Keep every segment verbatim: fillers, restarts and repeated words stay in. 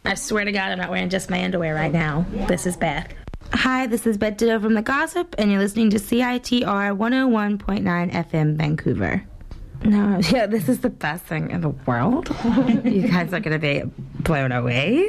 I swear to God, I'm not wearing just my underwear right now. This is Beth. Hi, this is Beth Ditto from The Gossip, and you're listening to C I T R one oh one point nine F M Vancouver. No, yeah, this is the best thing in the world. You guys are going to be blown away.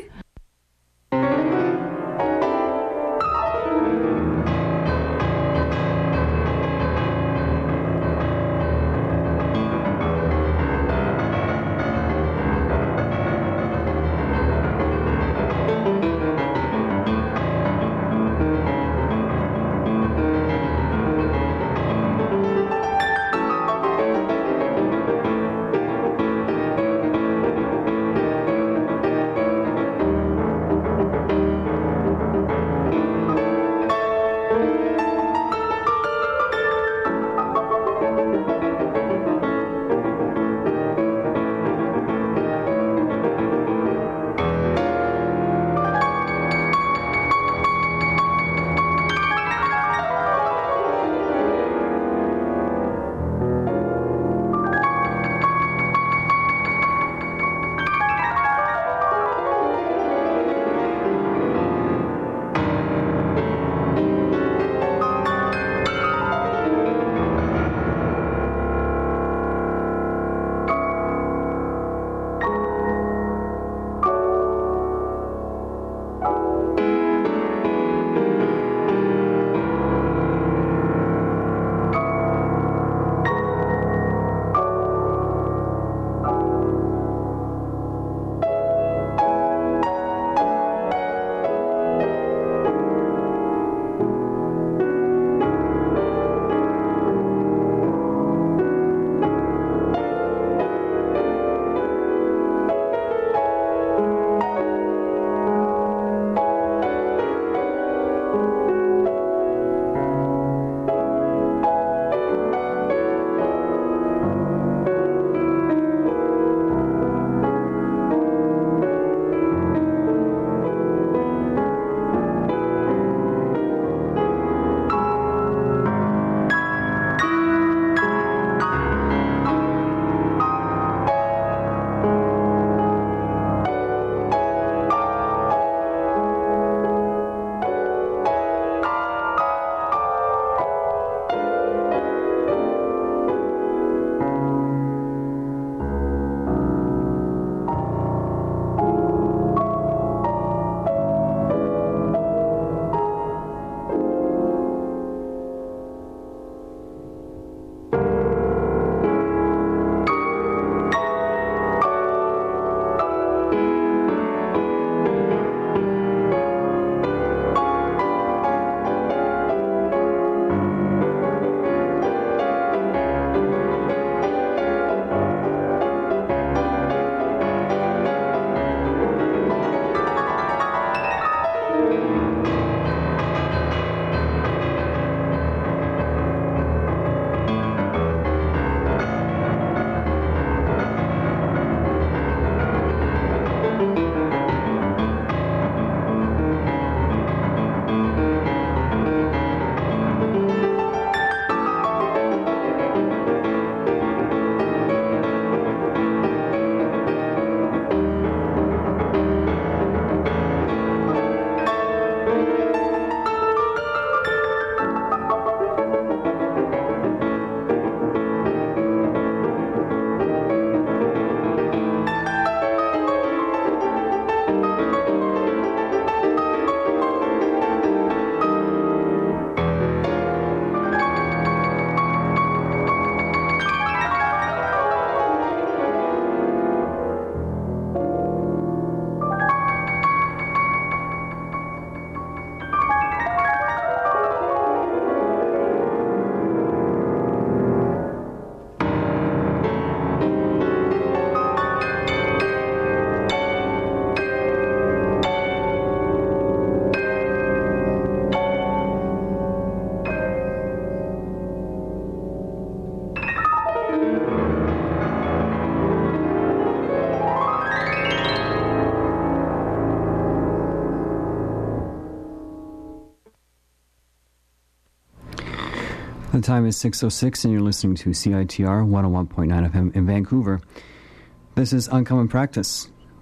The time is six oh six, and you're listening to C I T R one oh one point nine F M in Vancouver. This is Uncommon Practice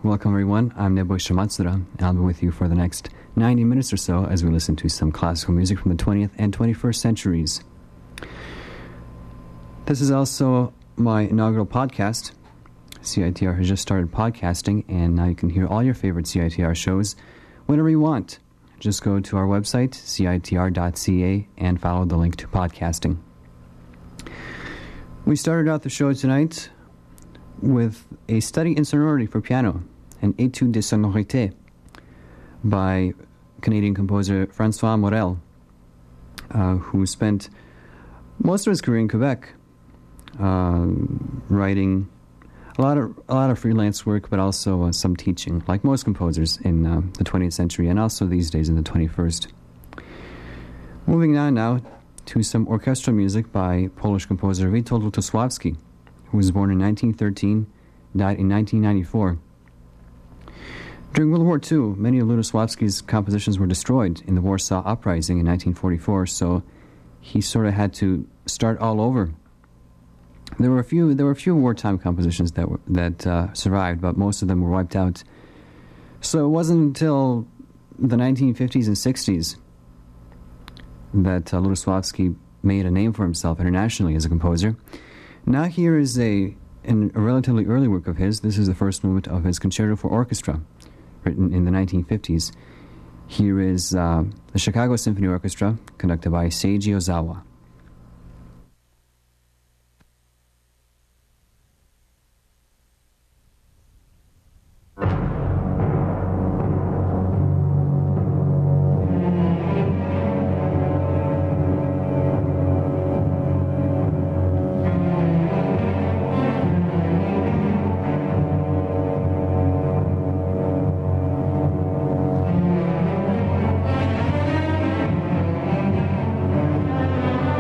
Welcome, everyone. I'm Nobushi Matsura, and I'll be with you for the next ninety minutes or so as we listen to some classical music from the twentieth and twenty-first centuries. This is also my inaugural podcast. C I T R has just started podcasting, and now you can hear all your favorite C I T R shows whenever you want. Just go to our website, C I T R dot C A, and follow the link to podcasting. We started out the show tonight with a study in sonority for piano, an Étude de sonorité by Canadian composer Francois Morel, uh, who spent most of his career in Quebec, uh, writing a lot of a lot of freelance work, but also uh, some teaching, like most composers in uh, the twentieth century and also these days in the twenty-first. Moving on now to some orchestral music by Polish composer Witold Lutosławski, who was born in nineteen thirteen, died in nineteen ninety-four. During World War Two, many of Lutosławski's compositions were destroyed in the Warsaw Uprising in nineteen forty-four, so he sort of had to start all over. There were a few. There were a few wartime compositions that were, that uh, survived, but most of them were wiped out. So it wasn't until the nineteen fifties and sixties that uh, Lutosławski made a name for himself internationally as a composer. Now here is a, an, a relatively early work of his. This is the first movement of his Concerto for Orchestra, written in the nineteen fifties. Here is uh, the Chicago Symphony Orchestra, conducted by Seiji Ozawa. Thank you.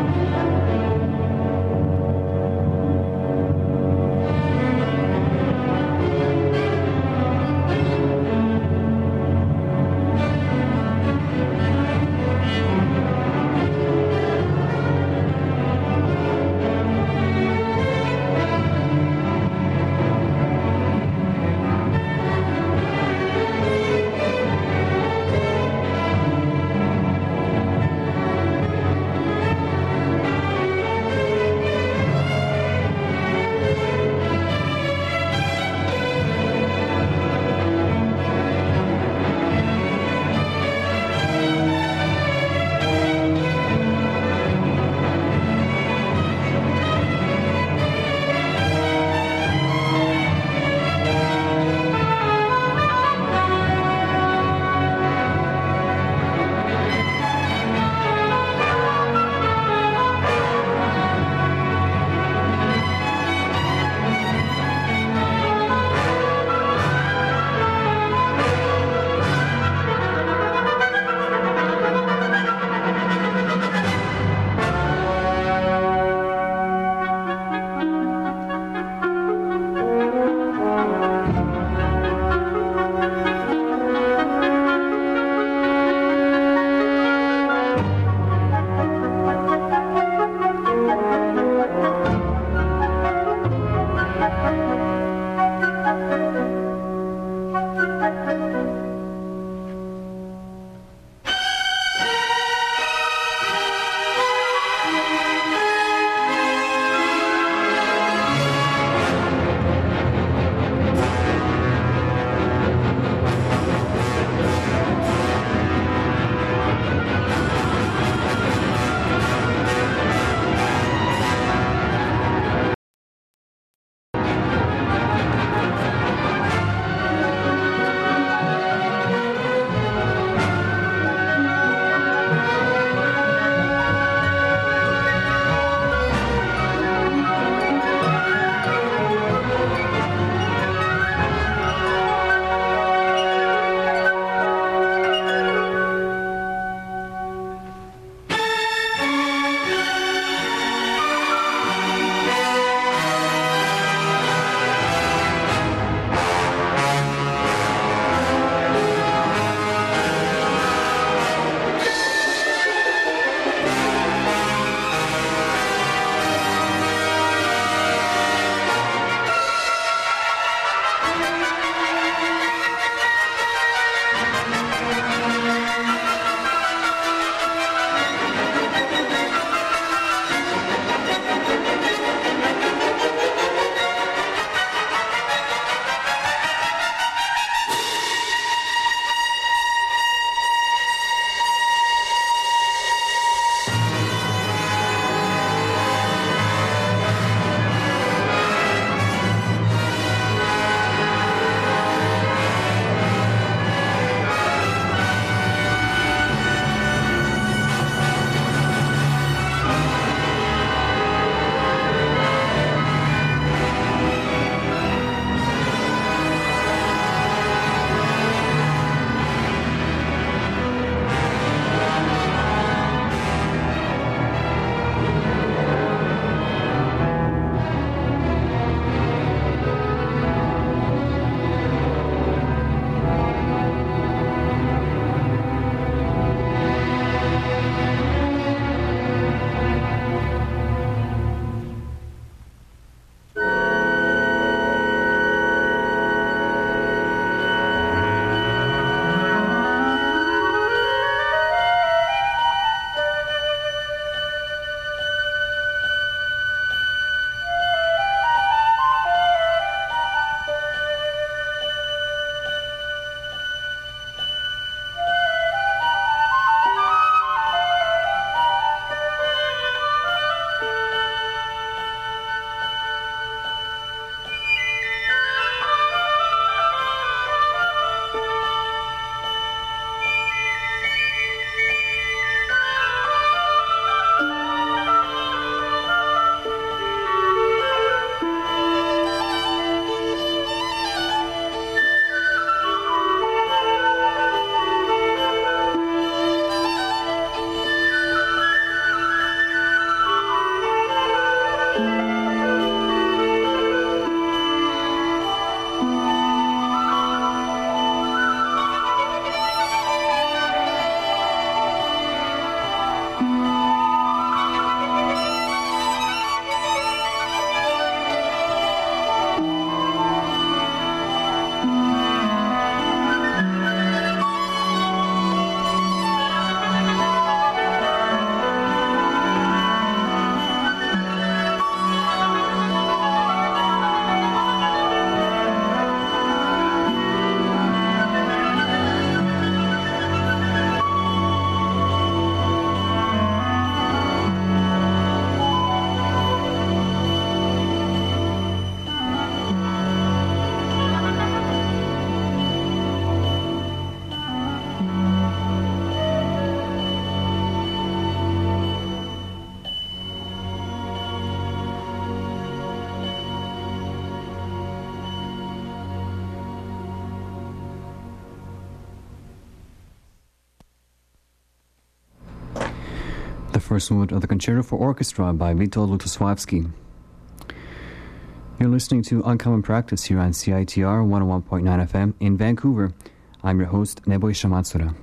first movement of the Concerto for Orchestra by Witold Lutosławski. You're listening to Uncommon Practice here on C I T R one oh one point nine F M in Vancouver. I'm your host, Neboj Shamatsura.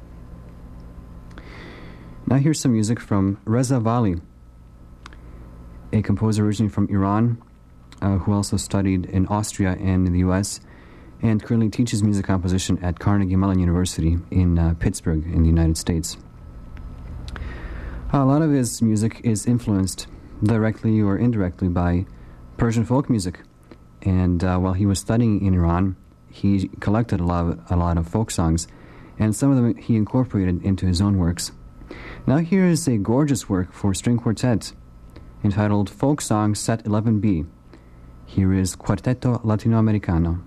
Now here's some music from Reza Vali, a composer originally from Iran, uh, who also studied in Austria and in the U S, and currently teaches music composition at Carnegie Mellon University in uh, Pittsburgh in the United States. A lot of his music is influenced directly or indirectly by Persian folk music, and uh, while he was studying in Iran, he collected a lot of, a lot of folk songs, and some of them he incorporated into his own works. Now here is a gorgeous work for string quartet entitled Folk Song Set eleven B. Here is Quarteto Latinoamericano.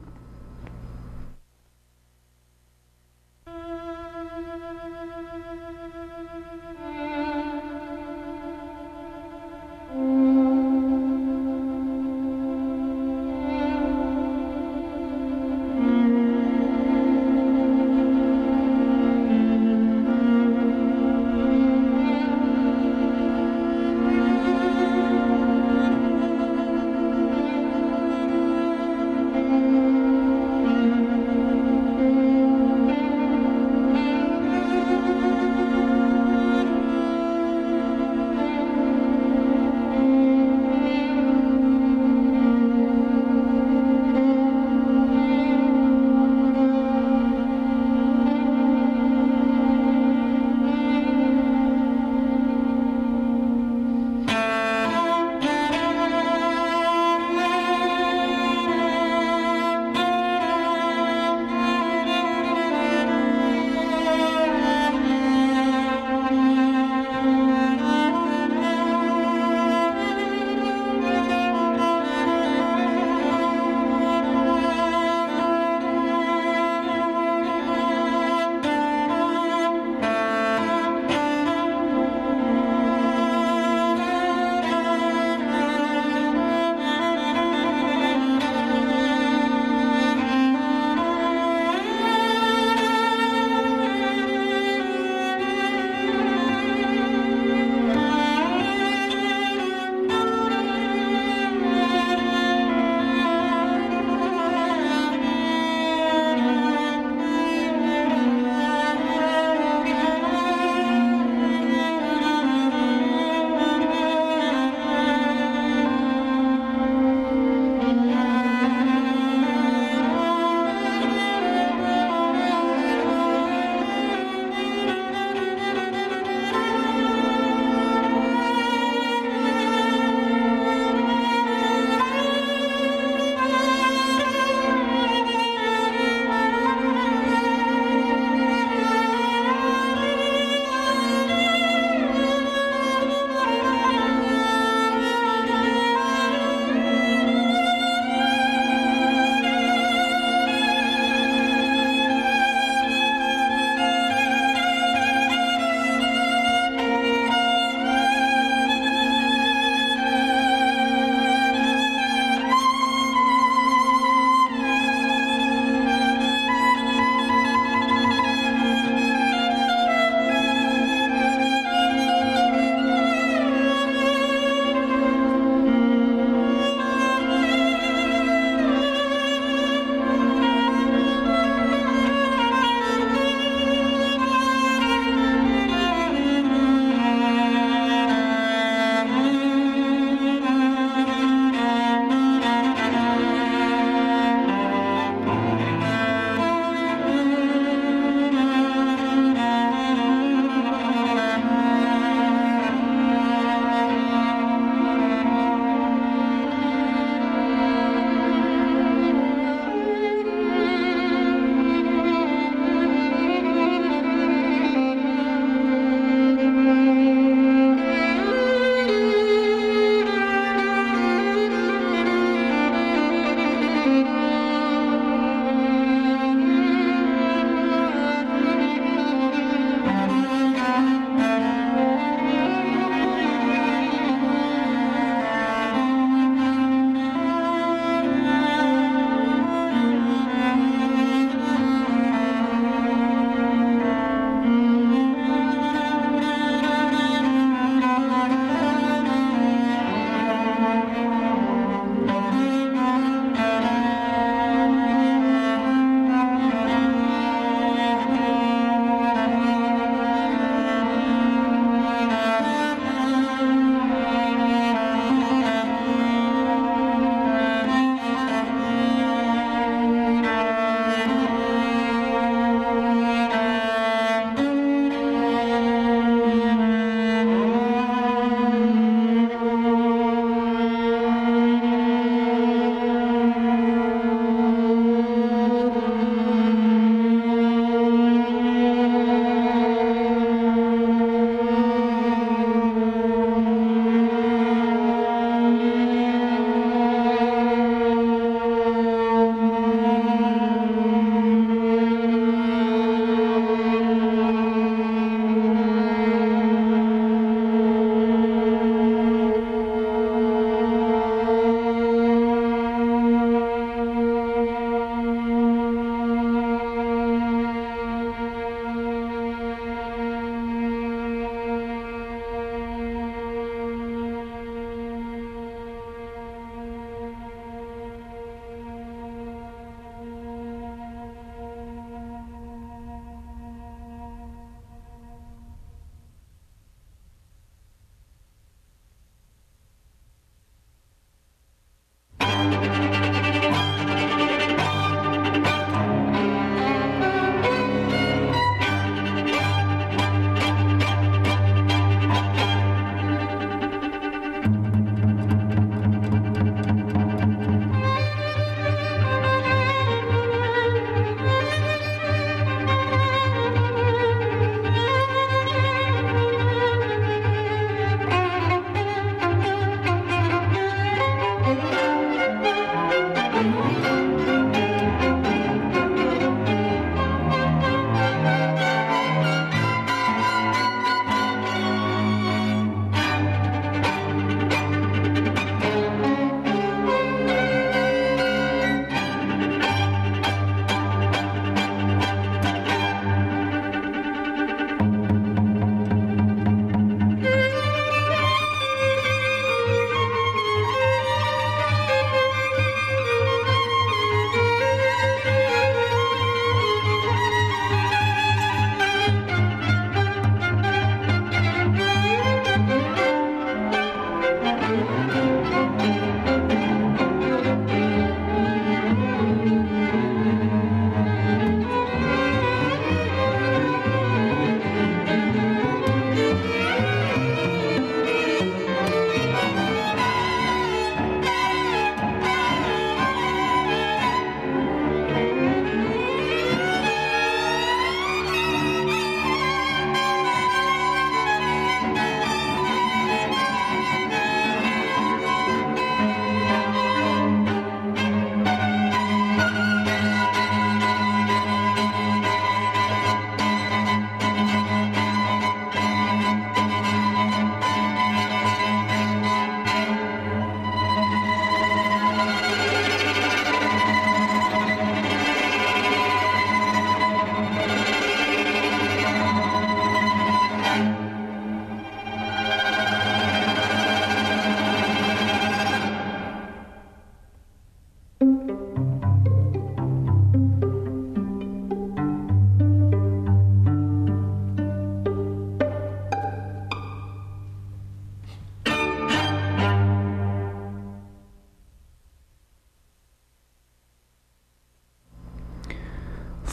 Thank you.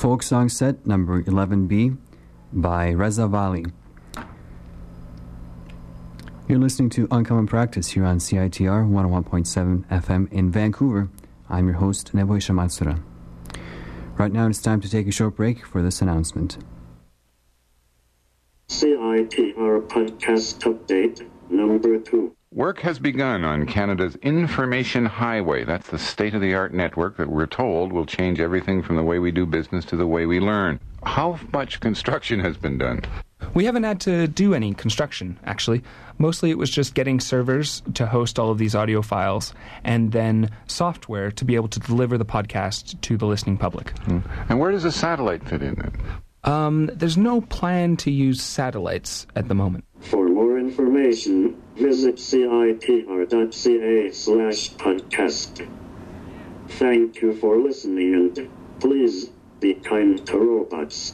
Folk Song Set number eleven B by Reza Vali. You're listening to Uncommon Practice here on C I T R one oh one point seven F M in Vancouver. I'm your host, Neboisha Matsura. Right now it's time to take a short break for this announcement. C I T R Podcast Update number two. Work has begun on Canada's Information Highway. That's the state-of-the-art network that we're told will change everything from the way we do business to the way we learn. How much construction has been done? We haven't had to do any construction, actually. Mostly it was just getting servers to host all of these audio files and then software to be able to deliver the podcast to the listening public. Hmm. And where does a satellite fit in then? Um, there's no plan to use satellites at the moment. For more information, visit citr.ca slash podcast. Thank you for listening and please be kind to robots.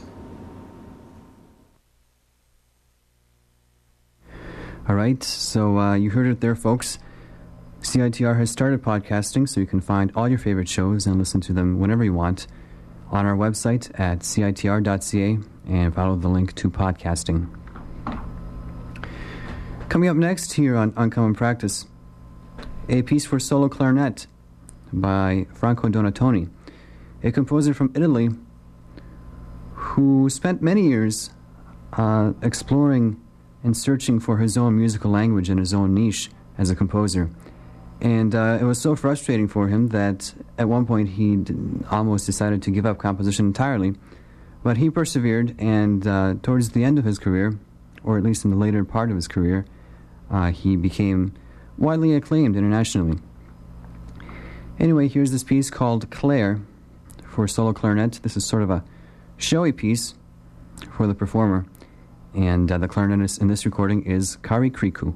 All right, so uh, you heard it there, folks. C I T R has started podcasting, so you can find all your favorite shows and listen to them whenever you want on our website at citr dot c a and follow the link to podcasting. Coming up next here on Uncommon Practice, a piece for solo clarinet by Franco Donatoni, a composer from Italy who spent many years uh, exploring and searching for his own musical language and his own niche as a composer. And uh, it was so frustrating for him that at one point he d- almost decided to give up composition entirely. But he persevered, and uh, towards the end of his career, or at least in the later part of his career, uh, he became widely acclaimed internationally. Anyway, here's this piece called Claire for solo clarinet. This is sort of a showy piece for the performer. And uh, the clarinetist in this recording is Kari Kriku.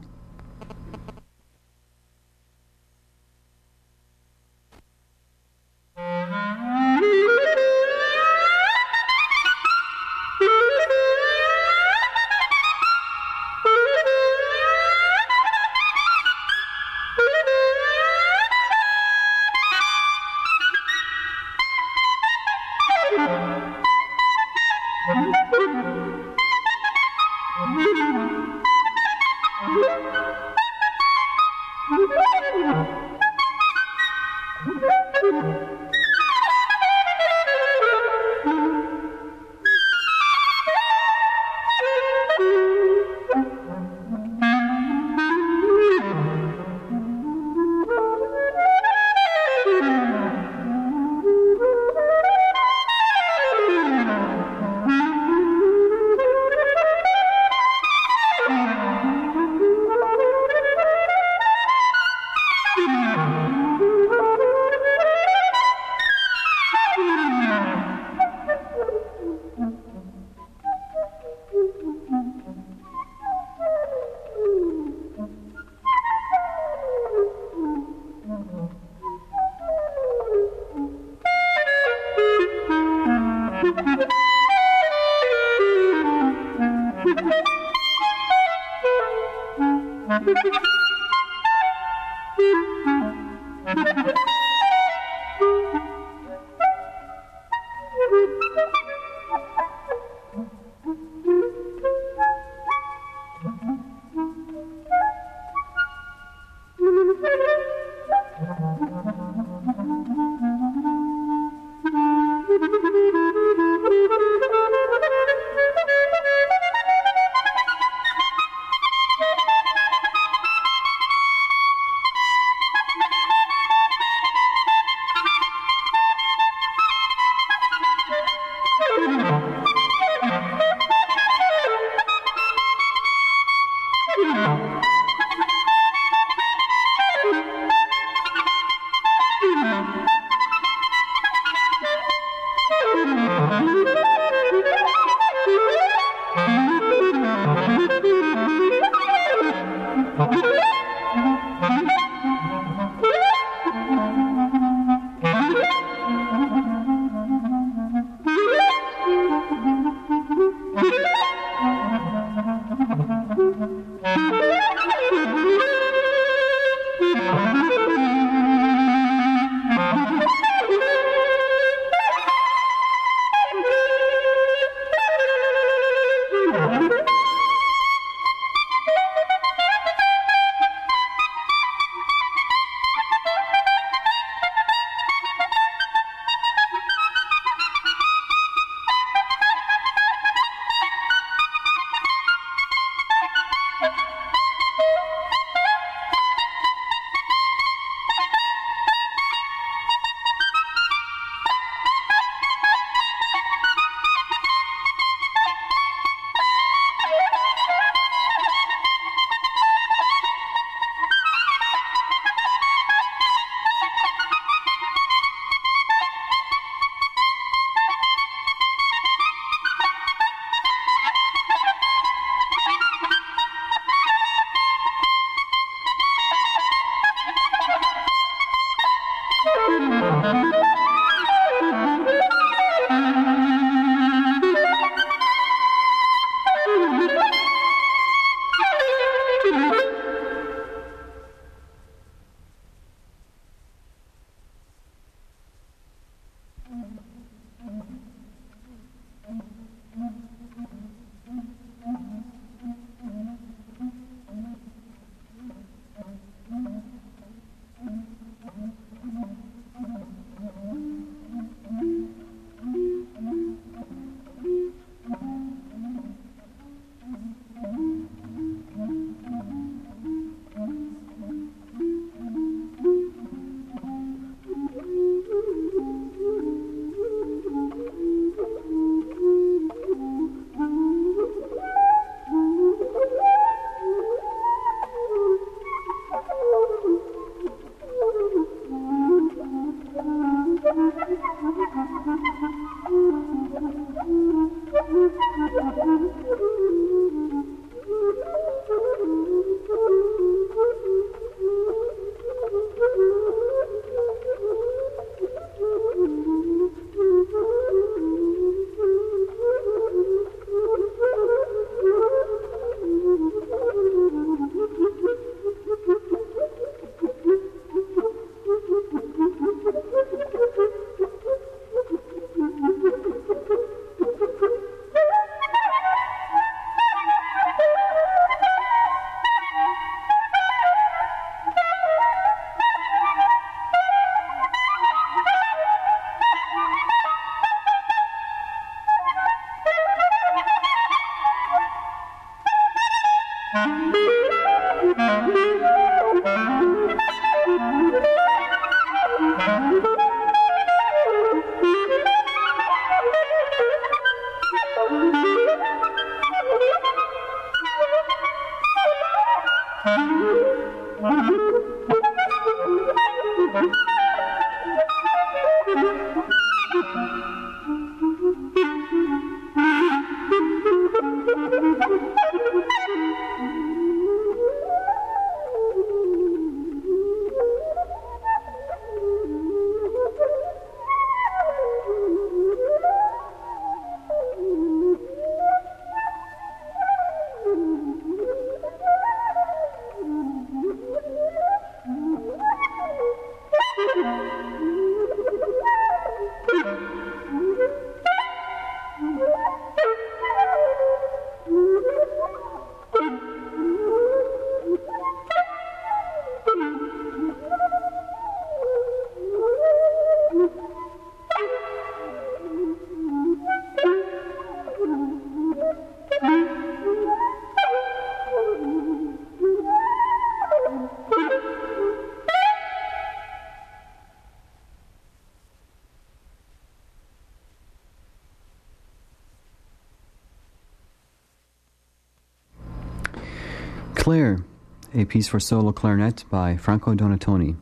Claire, a piece for solo clarinet by Franco Donatoni.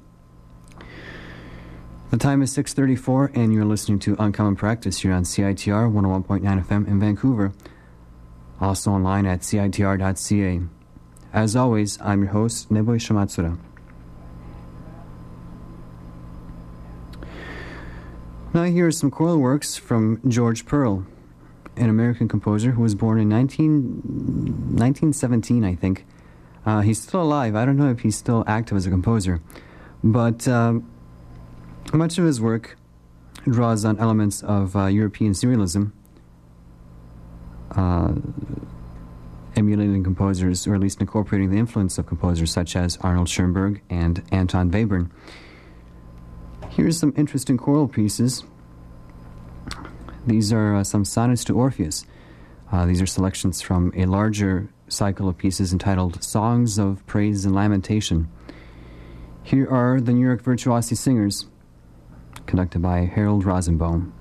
The time is six thirty-four, and you're listening to Uncommon Practice here on C I T R one oh one point nine F M in Vancouver, also online at C I T R dot C A. As always, I'm your host, Neboi Shamatsura. Now here are some choral works from George Pearl, an American composer who was born in nineteen seventeen, I think. Uh, he's still alive. I don't know if he's still active as a composer, but uh, much of his work draws on elements of uh, European serialism, uh, emulating composers, or at least incorporating the influence of composers such as Arnold Schoenberg and Anton Webern. Here's some interesting choral pieces. These are uh, some sonnets to Orpheus. Uh, these are selections from a larger cycle of pieces entitled Songs of Praise and Lamentation. Here are the New York Virtuosi Singers, conducted by Harold Rosenbaum.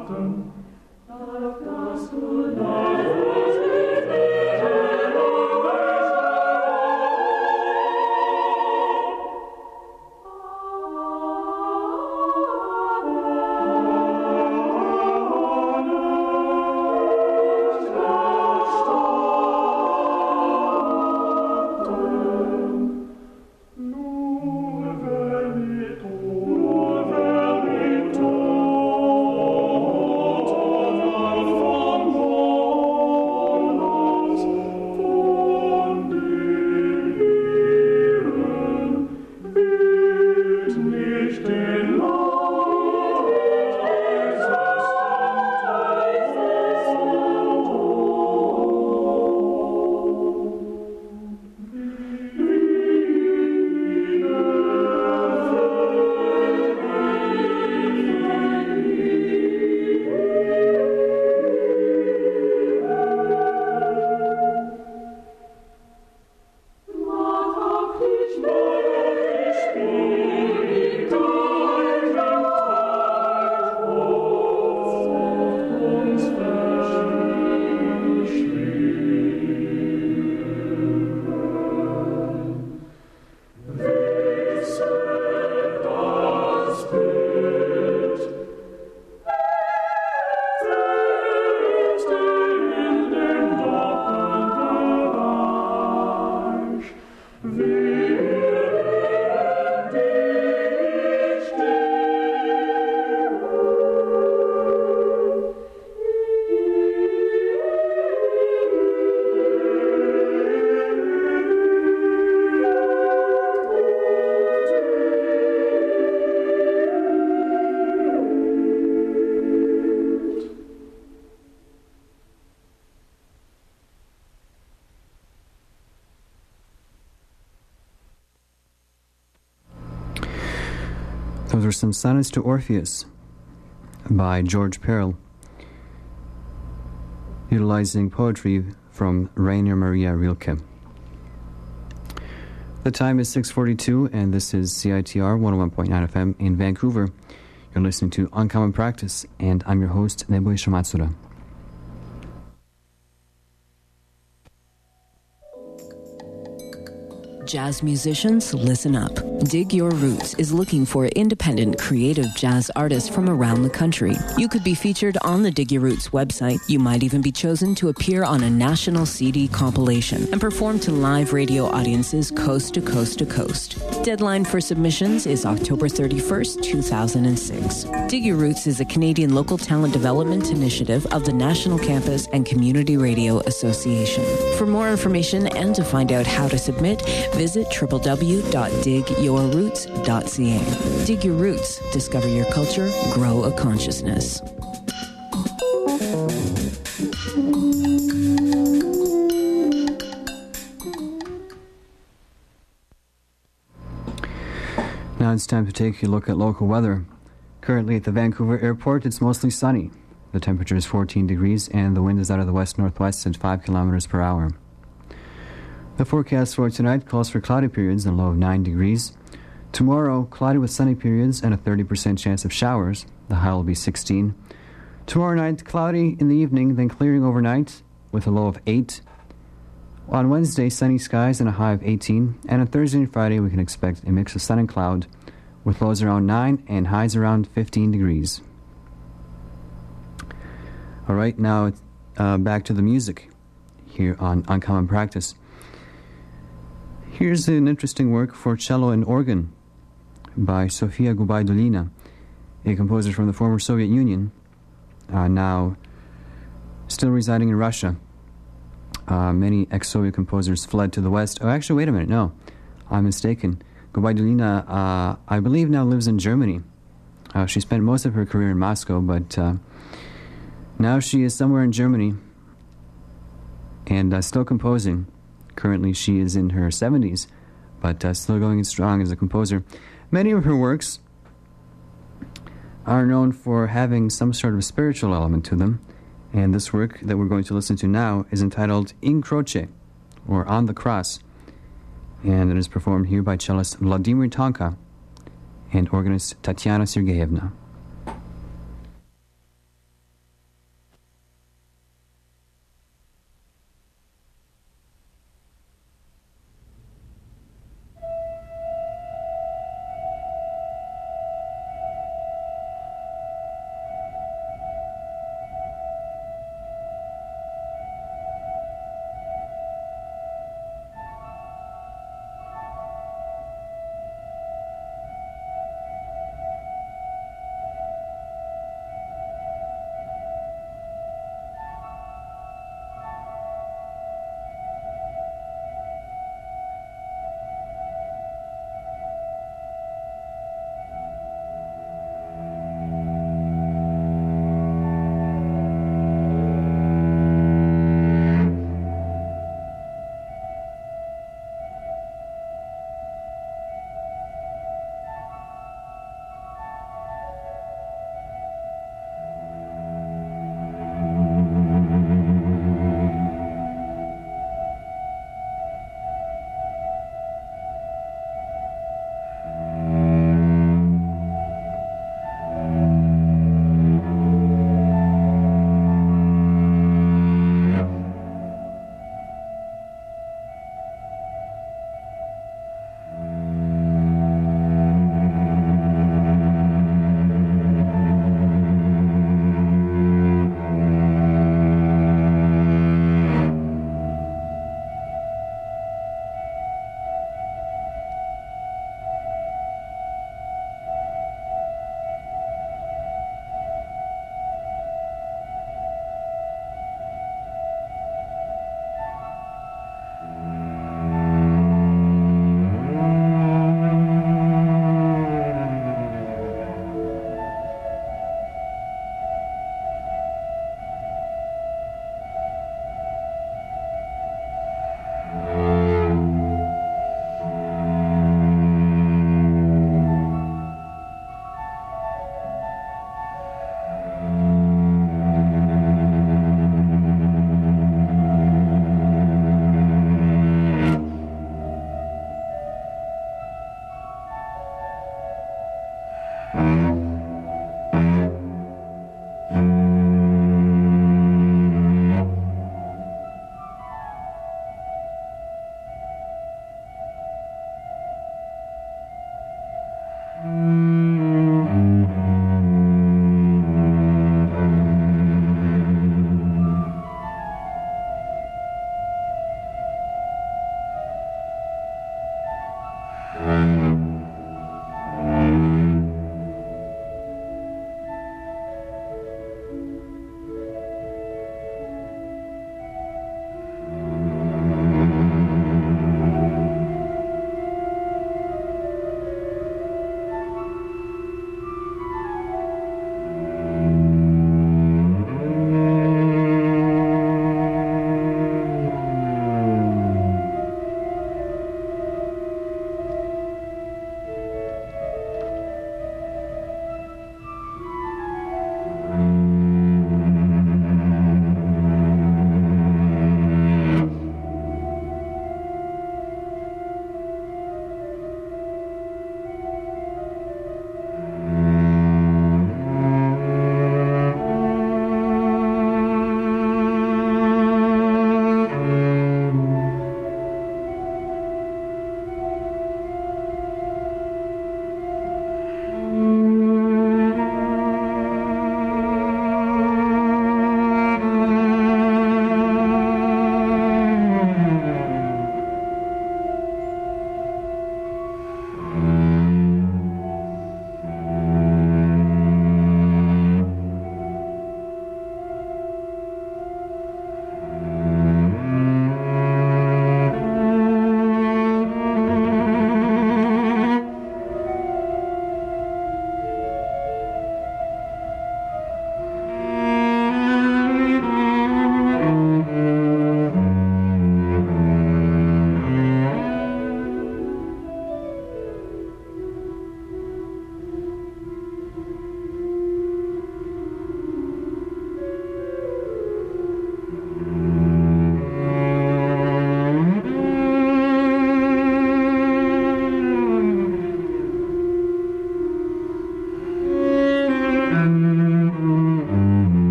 Those are some sonnets to Orpheus by George Perel, utilizing poetry from Rainer Maria Rilke. The time is six forty-two, and this is C I T R one oh one point nine F M in Vancouver. You're listening to Uncommon Practice, and I'm your host, Nebo Ishimatsura. Jazz musicians, listen up. Dig Your Roots is looking for independent, creative jazz artists from around the country. You could be featured on the Dig Your Roots website. You might even be chosen to appear on a national C D compilation and perform to live radio audiences coast to coast to coast. Deadline for submissions is October thirty-first, two thousand six. Dig Your Roots is a Canadian local talent development initiative of the National Campus and Community Radio Association. For more information and to find out how to submit, visit w w w dot dig your roots dot c a. Dig Your Roots. Discover your culture. Grow a consciousness. Now it's time to take a look at local weather. Currently at the Vancouver airport, it's mostly sunny. The temperature is fourteen degrees and the wind is out of the west-northwest at five kilometers per hour. The forecast for tonight calls for cloudy periods and a low of nine degrees. Tomorrow, cloudy with sunny periods and a thirty percent chance of showers. The high will be sixteen. Tomorrow night, cloudy in the evening, then clearing overnight with a low of eight. On Wednesday, sunny skies and a high of eighteen. And on Thursday and Friday, we can expect a mix of sun and cloud with lows around nine and highs around fifteen degrees. All right, now uh, back to the music here on Uncommon Practice. Here's an interesting work for cello and organ by Sofia Gubaidulina, a composer from the former Soviet Union, uh, now still residing in Russia. Uh, many ex-Soviet composers fled to the West. Oh, actually, wait a minute, no, I'm mistaken. Gubaidulina, uh, I believe, now lives in Germany. Uh, she spent most of her career in Moscow, but uh, now she is somewhere in Germany and uh, still composing. Currently, she is in her seventies, but uh, still going strong as a composer. Many of her works are known for having some sort of spiritual element to them, and this work that we're going to listen to now is entitled In Croce, or On the Cross, and it is performed here by cellist Vladimir Tonka and organist Tatiana Sergeyevna.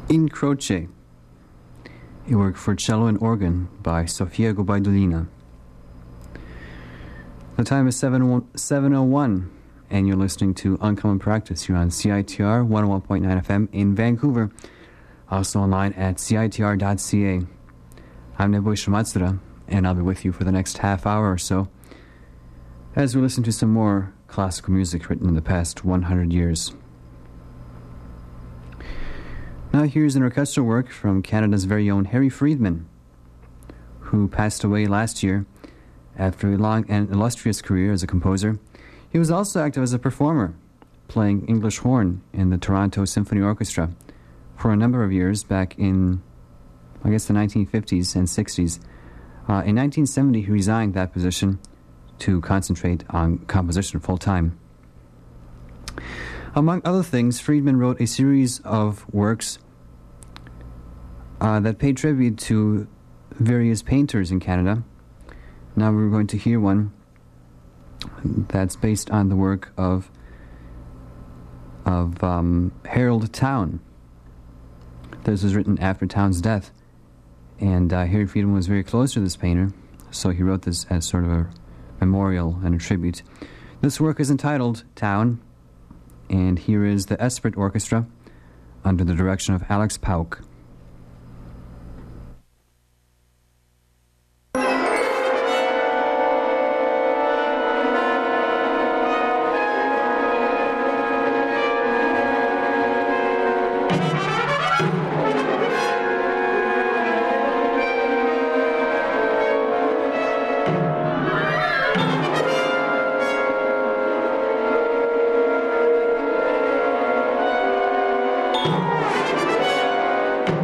In Croce, a work for cello and organ by Sofia Gubaidulina. The time is seven oh one, and you're listening to Uncommon Practice here on C I T R one oh one point nine F M in Vancouver, also online at C I T R dot C A. I'm Nobuo Shimatsura, and I'll be with you for the next half hour or so as we listen to some more classical music written in the past one hundred years. Now here's an orchestral work from Canada's very own Harry Friedman, who passed away last year after a long and illustrious career as a composer. He was also active as a performer, playing English horn in the Toronto Symphony Orchestra for a number of years back in, I guess, the nineteen fifties and sixties. Uh, in nineteen seventy, he resigned that position to concentrate on composition full-time. Among other things, Friedman wrote a series of works uh, that paid tribute to various painters in Canada. Now we're going to hear one that's based on the work of of um, Harold Town. This was written after Town's death, and uh, Harry Friedman was very close to this painter, so he wrote this as sort of a memorial and a tribute. This work is entitled Town, and here is the Esprit Orchestra under the direction of Alex Pauk. Thank you.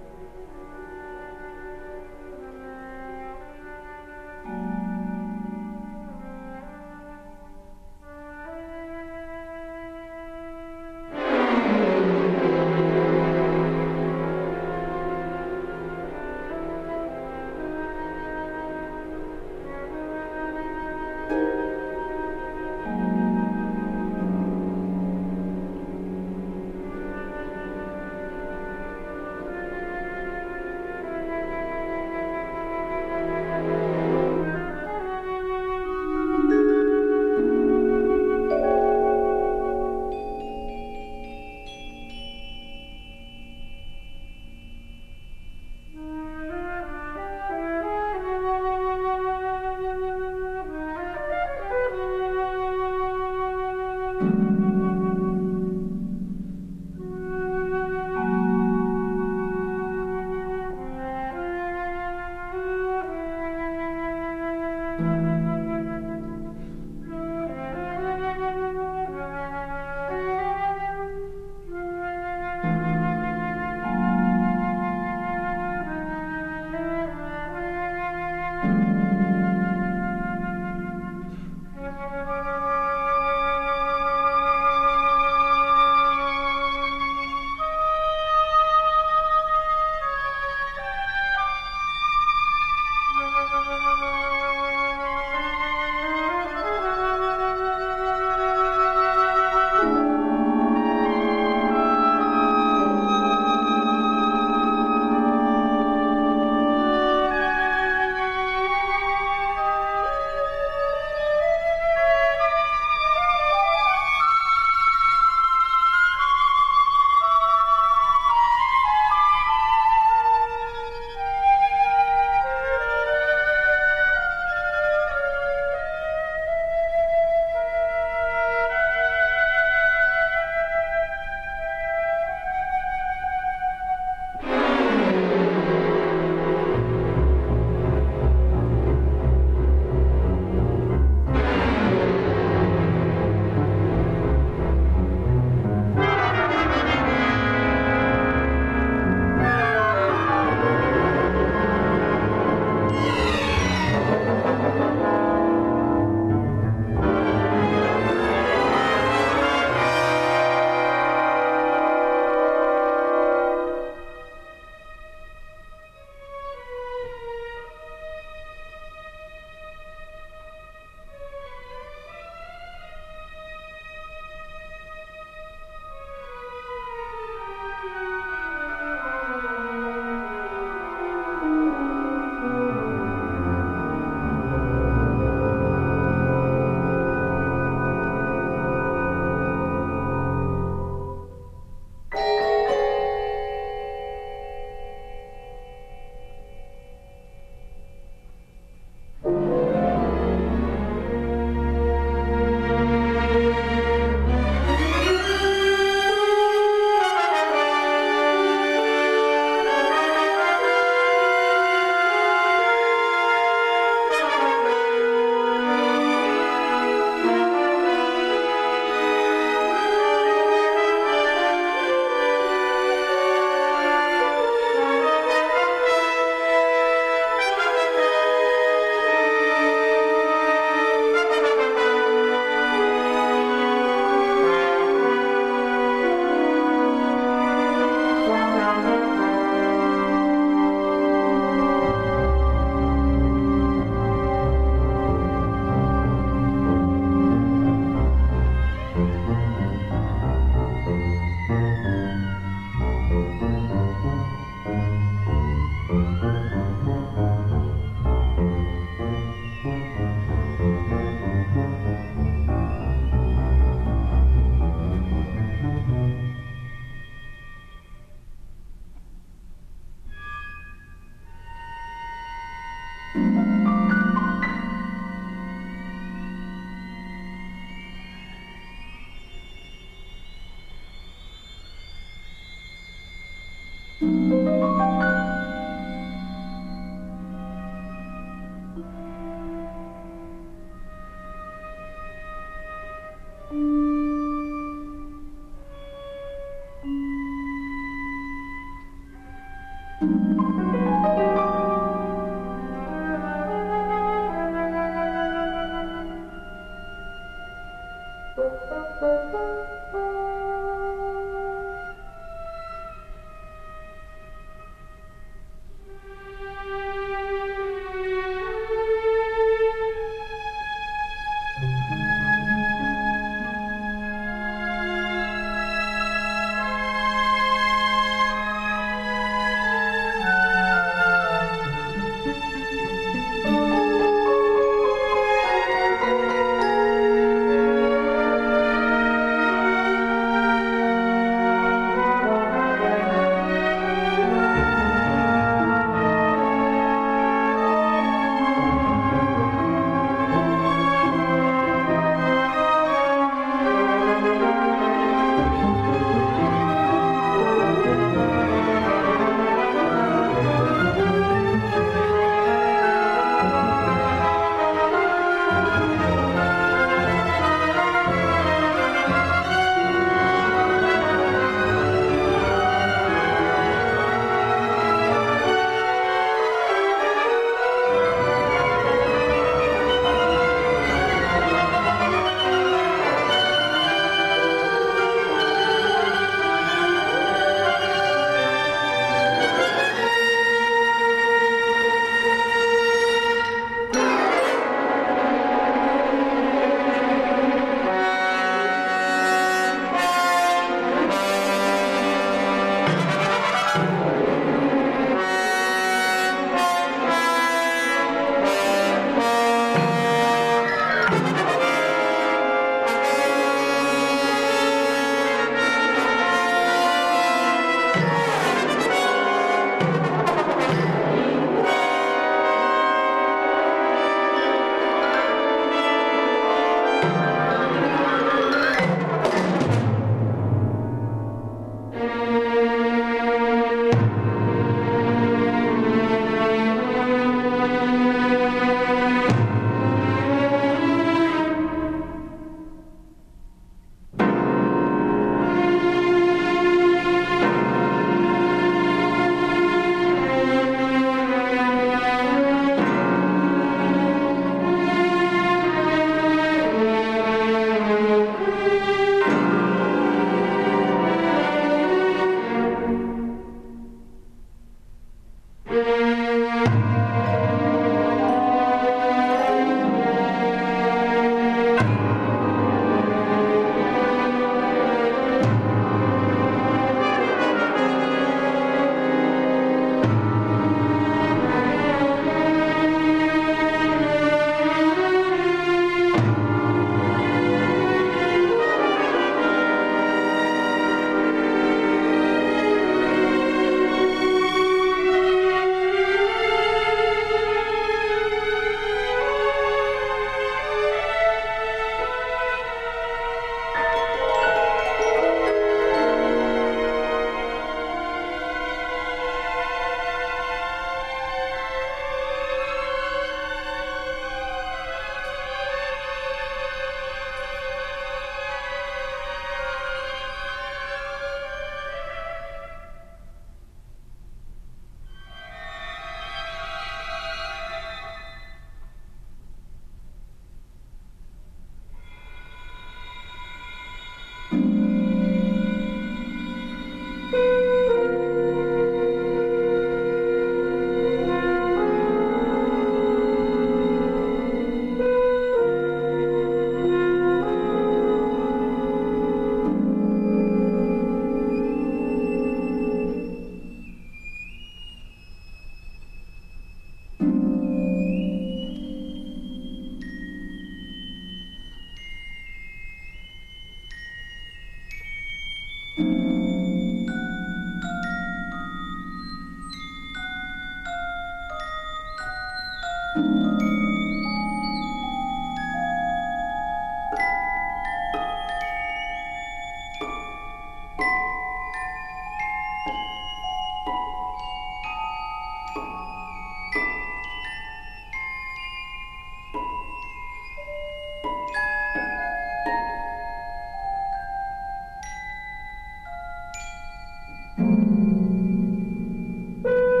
Thank you.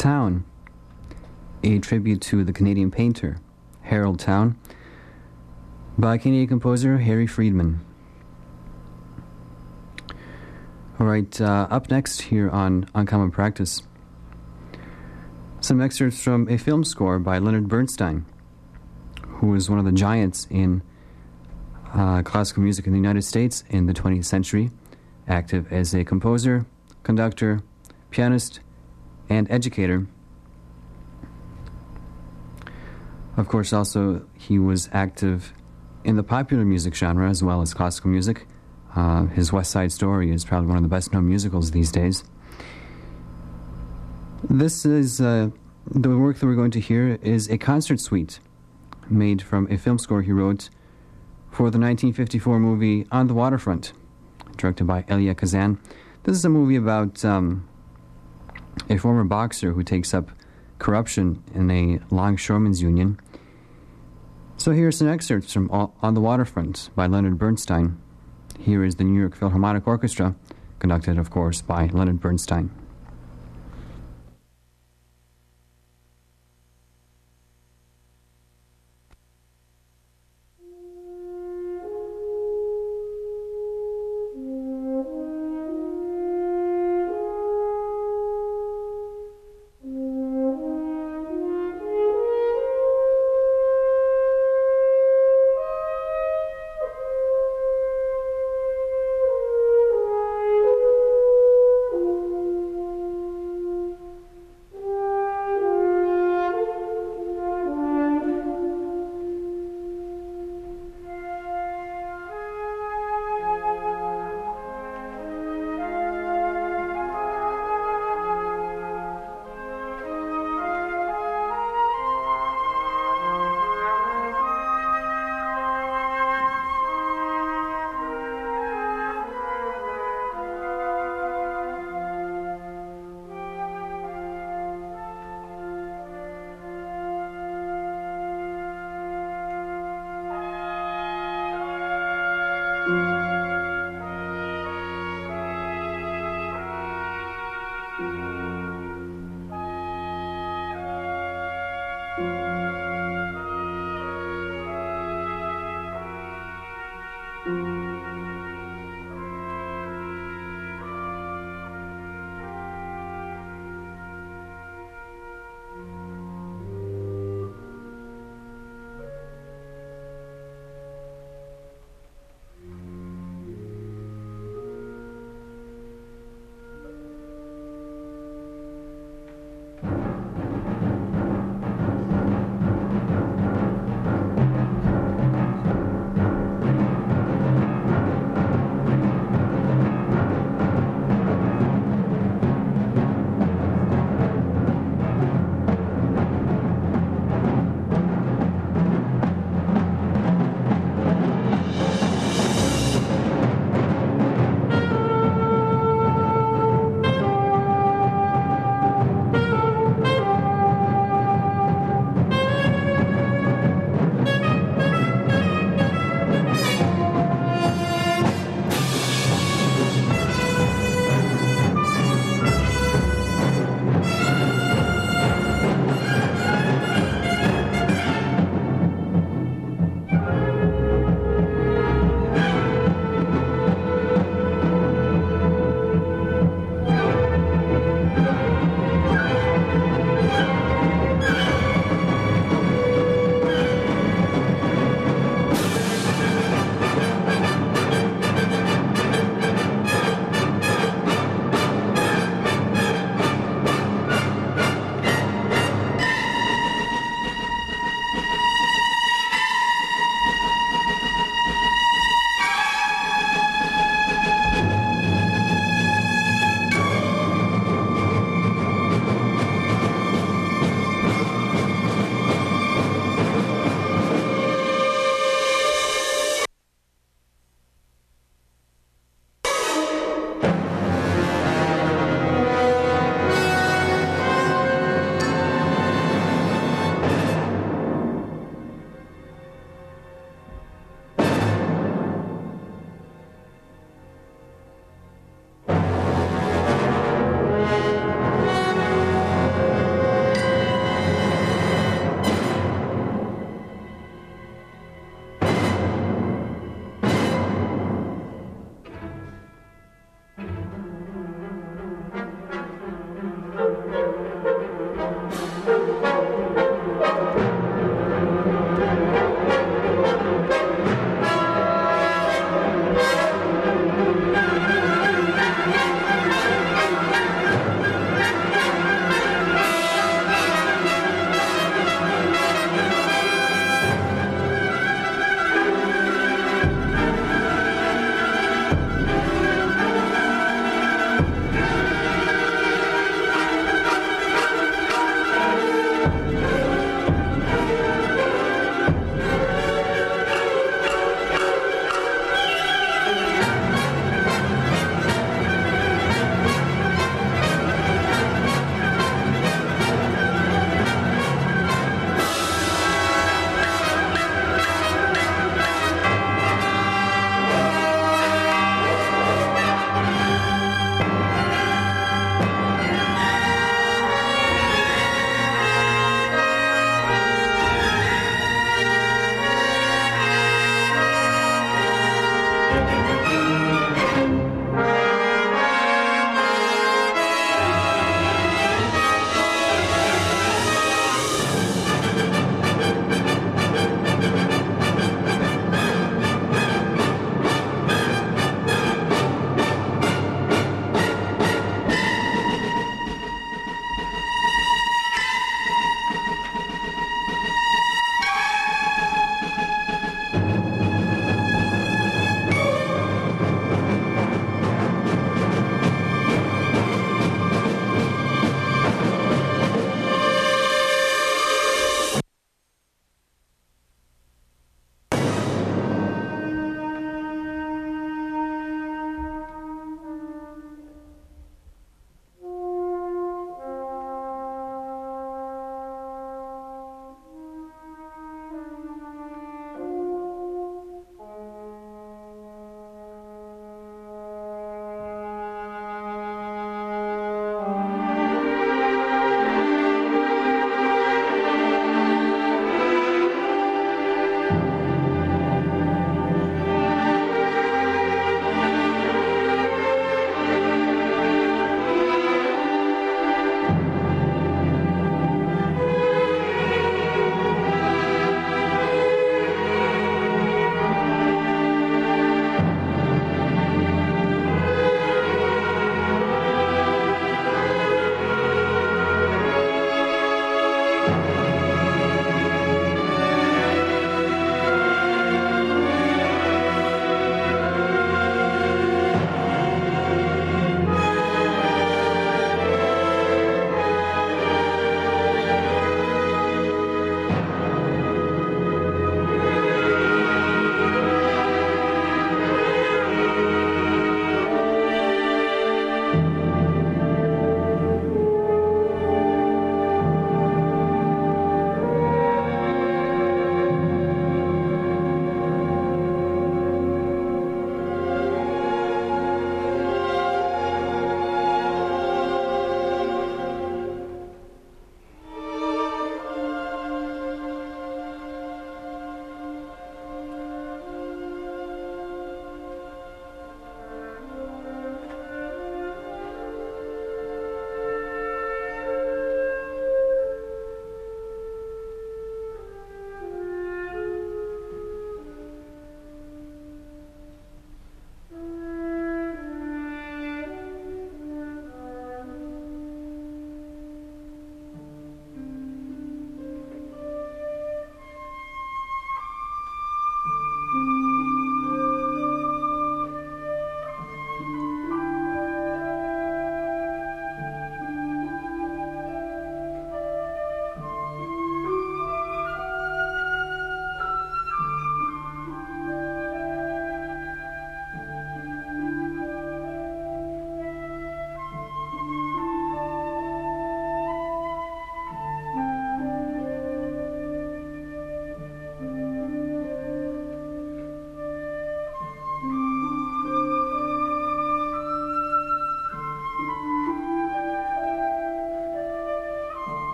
Town, a tribute to the Canadian painter Harold Town, by Canadian composer Harry Friedman. All right, uh, up next here on Uncommon Practice, some excerpts from a film score by Leonard Bernstein, who was one of the giants in uh, classical music in the United States in the twentieth century, active as a composer, conductor, pianist, and educator. Of course, also, he was active in the popular music genre as well as classical music. Uh, his West Side Story is probably one of the best-known musicals these days. This is, uh, the work that we're going to hear is a concert suite made from a film score he wrote for the nineteen fifty-four movie On the Waterfront, directed by Elia Kazan. This is a movie about um, a former boxer who takes up corruption in a longshoremen's union. So here's some excerpts from On the Waterfront by Leonard Bernstein. Here is the New York Philharmonic Orchestra, conducted, of course, by Leonard Bernstein.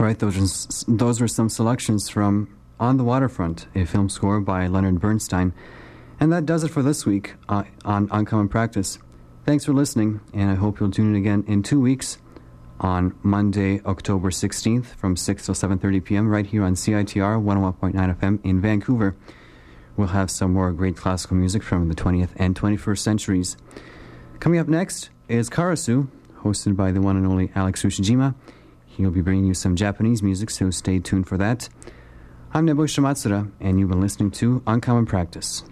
All right, those are, those were some selections from On the Waterfront, a film score by Leonard Bernstein. And that does it for this week uh, on Uncommon Practice. Thanks for listening, and I hope you'll tune in again in two weeks on Monday, October sixteenth from six to seven thirty p.m. right here on C I T R one oh one point nine F M in Vancouver. We'll have some more great classical music from the twentieth and twenty-first centuries. Coming up next is Karasu, hosted by the one and only Alex Ushijima. He'll be bringing you some Japanese music, so stay tuned for that. I'm Nobuo Shimatsura, and you've been listening to Uncommon Practice.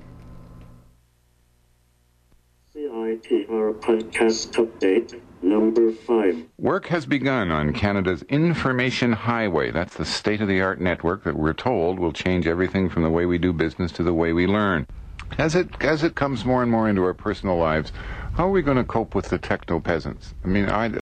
C I T R Podcast Update Number five. Work has begun on Canada's Information Highway. That's the state-of-the-art network that we're told will change everything from the way we do business to the way we learn. As it as it comes more and more into our personal lives, how are we going to cope with the techno-peasants? I mean, I,